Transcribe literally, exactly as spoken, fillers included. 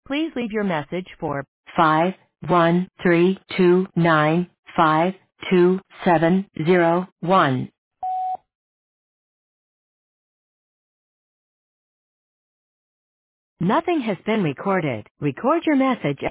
Please leave your message for five one three two nine five two seven zero one. Nothing has been recorded. Record your message